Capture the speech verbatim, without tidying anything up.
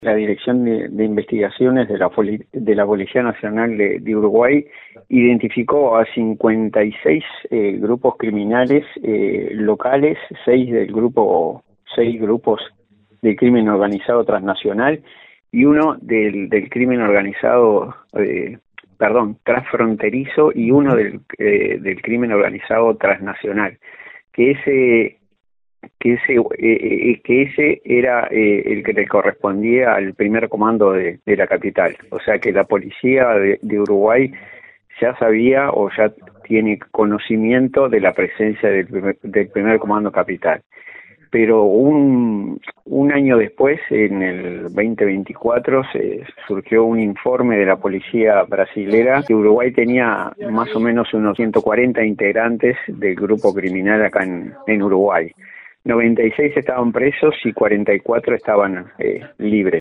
La Dirección de, de Investigaciones de la, Poli, de la Policía Nacional de, de Uruguay identificó a cincuenta y seis eh, grupos criminales eh, locales, seis del grupo, seis grupos del crimen organizado transnacional y uno del, del crimen organizado, eh, perdón, transfronterizo y uno del, eh, del crimen organizado transnacional, que ese que ese eh, que ese era eh, el que le correspondía al primer comando de, de la capital. O sea que la policía de, de Uruguay ya sabía o ya tiene conocimiento de la presencia del primer, del primer comando capital. Pero un, un año después, en el veinte veinticuatro, se surgió un informe de la policía brasilera que Uruguay tenía más o menos unos ciento cuarenta integrantes del grupo criminal acá en, en Uruguay. noventa y seis estaban presos y cuarenta y cuatro estaban eh, libres.